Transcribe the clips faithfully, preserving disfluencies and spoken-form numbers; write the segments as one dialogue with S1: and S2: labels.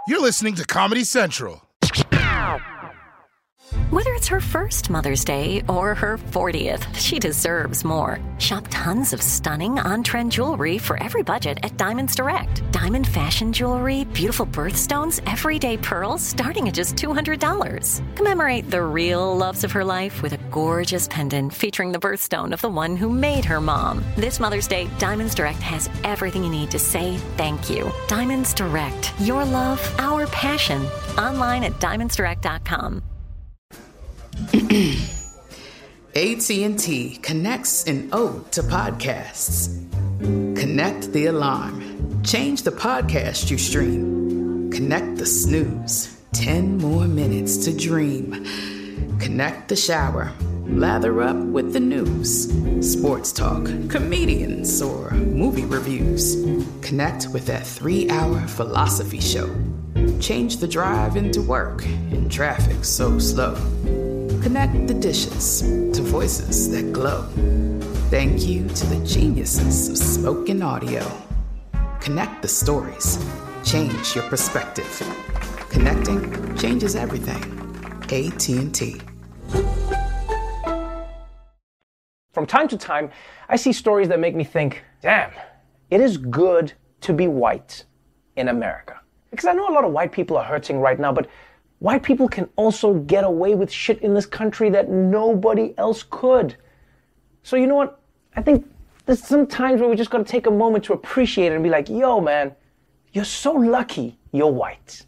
S1: You're listening to Comedy Central.
S2: Whether it's her first Mother's Day or her fortieth, she deserves more. Shop tons of stunning on-trend jewelry for every budget at Diamonds Direct. Diamond fashion jewelry, beautiful birthstones, everyday pearls starting at just two hundred dollars. Commemorate the real loves of her life with a gorgeous pendant featuring the birthstone of the one who made her mom. This Mother's Day, Diamonds Direct has everything you need to say thank you. Diamonds Direct. Your love, our passion. Online at diamonds direct dot com.
S3: A T and T connects an ode to podcasts. Connect the alarm. Change the podcast you stream. Connect the snooze. Ten more minutes to dream. Connect the shower. Lather up with the news. Sports talk, comedians, or movie reviews. Connect with that three-hour philosophy show. Change the drive into work in traffic so slow. Connect the dishes to voices that glow. Thank you to the geniuses of spoken audio. Connect the stories. Change your perspective. Connecting changes everything. A T and T.
S4: From time to time, I see stories that make me think, damn, it is good to be white in America. Because I know a lot of white people are hurting right now, but white people can also get away with shit in this country that nobody else could. So you know what? I think there's some times where we just gotta take a moment to appreciate it and be like, yo, man, you're so lucky you're white.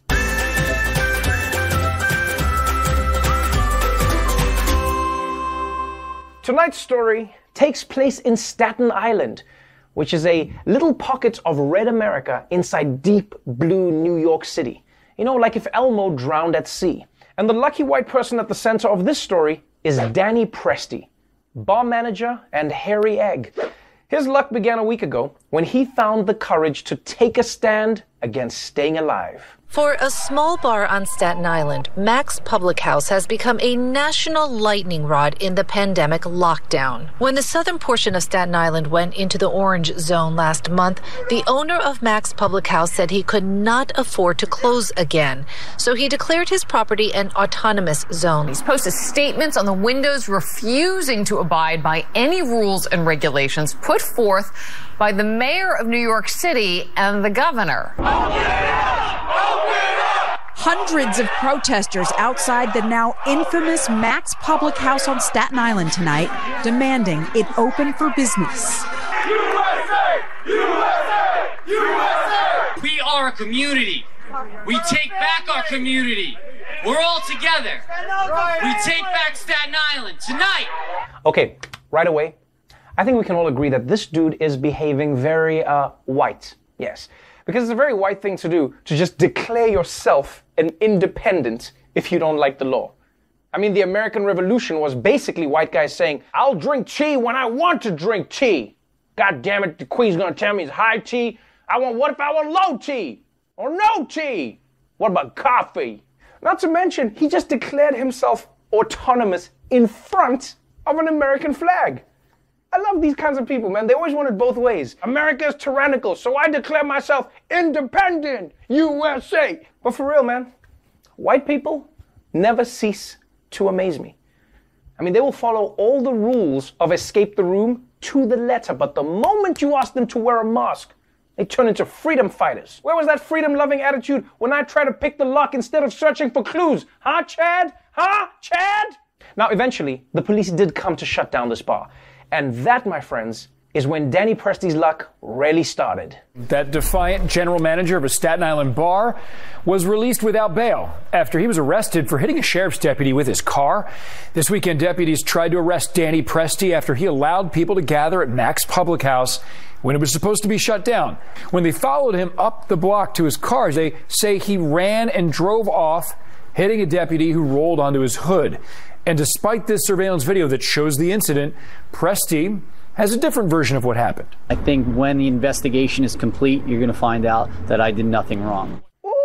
S4: Tonight's story takes place in Staten Island, which is a little pocket of red America inside deep blue New York City. You know, like if Elmo drowned at sea. And the lucky white person at the center of this story is Danny Presti, bar manager and hairy egg. His luck began a week ago when he found the courage to take a stand against staying alive.
S5: For a small bar on Staten Island, Mac's Public House has become a national lightning rod in the pandemic lockdown. When the southern portion of Staten Island went into the orange zone last month, the owner of Mac's Public House said he could not afford to close again. So he declared his property an autonomous zone.
S6: He's posted statements on the windows refusing to abide by any rules and regulations put forth by the mayor of New York City and the governor.
S7: Hundreds of protesters outside the now infamous Mac's Public House on Staten Island tonight, demanding it open for business.
S8: U S A! U S A! U S A!
S9: We are a community. We take back our community. We're all together. We take back Staten Island tonight.
S4: Okay, right away, I think we can all agree that this dude is behaving very uh, white. Yes. Because it's a very white thing to do, to just declare yourself an independent if you don't like the law. I mean, the American Revolution was basically white guys saying, I'll drink tea when I want to drink tea. God damn it, the queen's gonna tell me it's high tea. I want, what if I want low tea? Or no tea? What about coffee? Not to mention, he just declared himself autonomous in front of an American flag. I love these kinds of people, man. They always want it both ways. America is tyrannical, so I declare myself independent, U S A. But for real, man, white people never cease to amaze me. I mean, they will follow all the rules of escape the room to the letter, but the moment you ask them to wear a mask, they turn into freedom fighters. Where was that freedom-loving attitude when I tried to pick the lock instead of searching for clues? Huh, Chad? Huh, Chad? Now, eventually, the police did come to shut down this bar. And that, my friends, is when Danny Presti's luck really started.
S10: That defiant general manager of a Staten Island bar was released without bail after he was arrested for hitting a sheriff's deputy with his car. This weekend, deputies tried to arrest Danny Presti after he allowed people to gather at Mac's Public House when it was supposed to be shut down. When they followed him up the block to his car, they say he ran and drove off, hitting a deputy who rolled onto his hood. And despite this surveillance video that shows the incident, Presti has a different version of what happened.
S11: I think when the investigation is complete, you're going to find out that I did nothing wrong.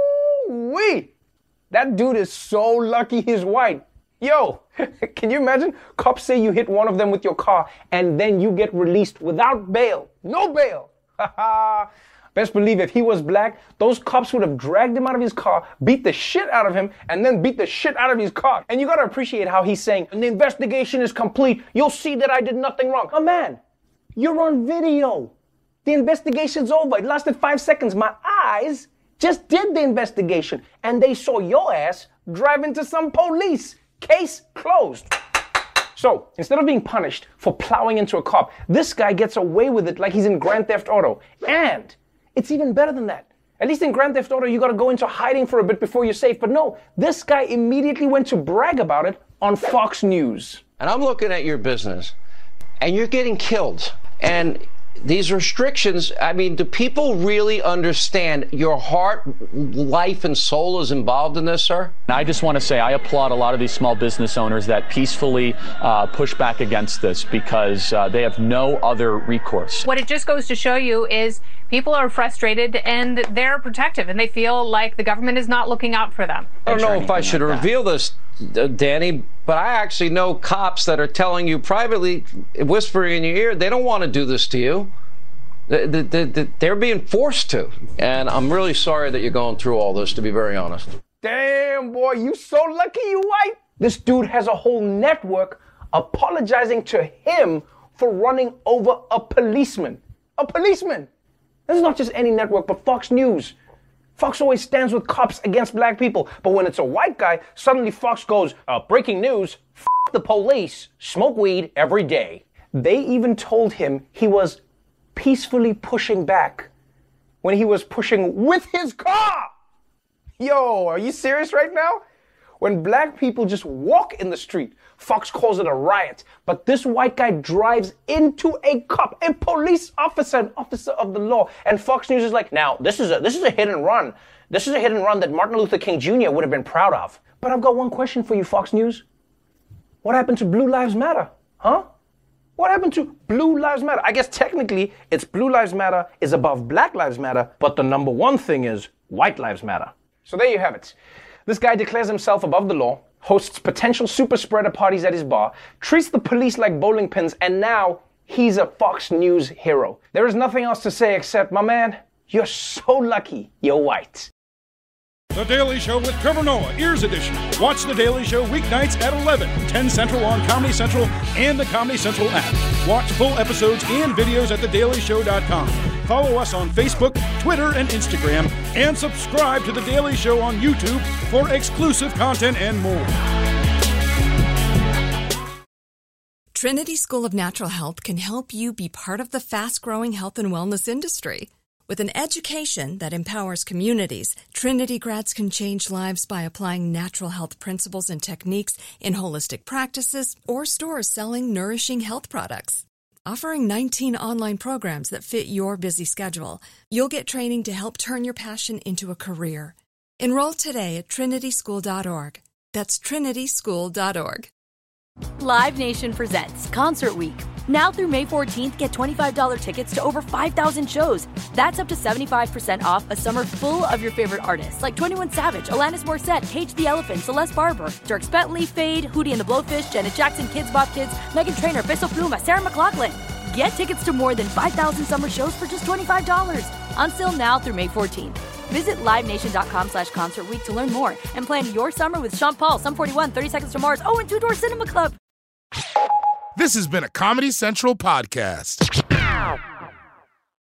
S4: Ooh-wee! That dude is so lucky he's white. Yo, can you imagine? Cops say you hit one of them with your car and then you get released without bail. No bail. Best believe if he was black, those cops would have dragged him out of his car, beat the shit out of him, and then beat the shit out of his car. And you gotta appreciate how he's saying, the investigation is complete. You'll see that I did nothing wrong. Oh man, you're on video. The investigation's over. It lasted five seconds. My eyes just did the investigation, and they saw your ass drive into some police. Case closed. So, instead of being punished for plowing into a cop, this guy gets away with it like he's in Grand Theft Auto. And it's even better than that. At least in Grand Theft Auto, you gotta go into hiding for a bit before you're safe. But no, this guy immediately went to brag about it on Fox News.
S12: And I'm looking at your business, and you're getting killed. And these restrictions, I mean, do people really understand your heart, life, and soul is involved in this, sir?
S13: I just want to say I applaud a lot of these small business owners that peacefully uh, push back against this because uh, they have no other recourse.
S14: What it just goes to show you is people are frustrated and they're protective and they feel like the government is not looking out for them.
S12: I don't know if I should like reveal this, uh, Danny, but I actually know cops that are telling you privately, whispering in your ear, they don't want to do this to you. They, they, they, they're being forced to. And I'm really sorry that you're going through all this, to be very honest.
S4: Damn, boy, you so lucky you white. This dude has a whole network apologizing to him for running over a policeman. A policeman. This is not just any network, but Fox News. Fox always stands with cops against black people. But when it's a white guy, suddenly Fox goes, uh, breaking news, f*** the police, smoke weed every day. They even told him he was peacefully pushing back when he was pushing with his car. Yo, are you serious right now? When black people just walk in the street, Fox calls it a riot. But this white guy drives into a cop, a police officer, an officer of the law. And Fox News is like, now, this is a this is a hit and run. This is a hit and run that Martin Luther King Junior would have been proud of. But I've got one question for you, Fox News. What happened to Blue Lives Matter? Huh? What happened to Blue Lives Matter? I guess technically it's Blue Lives Matter is above Black Lives Matter, but the number one thing is White Lives Matter. So there you have it. This guy declares himself above the law, hosts potential super spreader parties at his bar, treats the police like bowling pins, and now he's a Fox News hero. There is nothing else to say except, my man, you're so lucky you're white.
S15: The Daily Show with Trevor Noah, Ears Edition. Watch The Daily Show weeknights at eleven, ten Central on Comedy Central and the Comedy Central app. Watch full episodes and videos at the daily show dot com. Follow us on Facebook, Twitter, and Instagram, and subscribe to The Daily Show on YouTube for exclusive content and more.
S16: Trinity School of Natural Health can help you be part of the fast-growing health and wellness industry. With an education that empowers communities, Trinity grads can change lives by applying natural health principles and techniques in holistic practices or stores selling nourishing health products. Offering nineteen online programs that fit your busy schedule, you'll get training to help turn your passion into a career. Enroll today at trinity school dot org. That's trinity school dot org.
S17: Live Nation presents Concert Week. Now through May fourteenth, get twenty-five dollars tickets to over five thousand shows. That's up to seventy-five percent off a summer full of your favorite artists like twenty-one Savage, Alanis Morissette, Cage the Elephant, Celeste Barber, Dierks Bentley, Fade, Hootie and the Blowfish, Janet Jackson, Kids Bop Kids, Meghan Trainor, Peso Pluma, Sarah McLachlan. Get tickets to more than five thousand summer shows for just twenty-five dollars. Until now through May fourteenth. Visit live nation dot com slash concert week to learn more and plan your summer with Sean Paul, Sum forty-one, thirty Seconds to Mars, oh, and Two Door Cinema Club.
S1: This has been a Comedy Central podcast.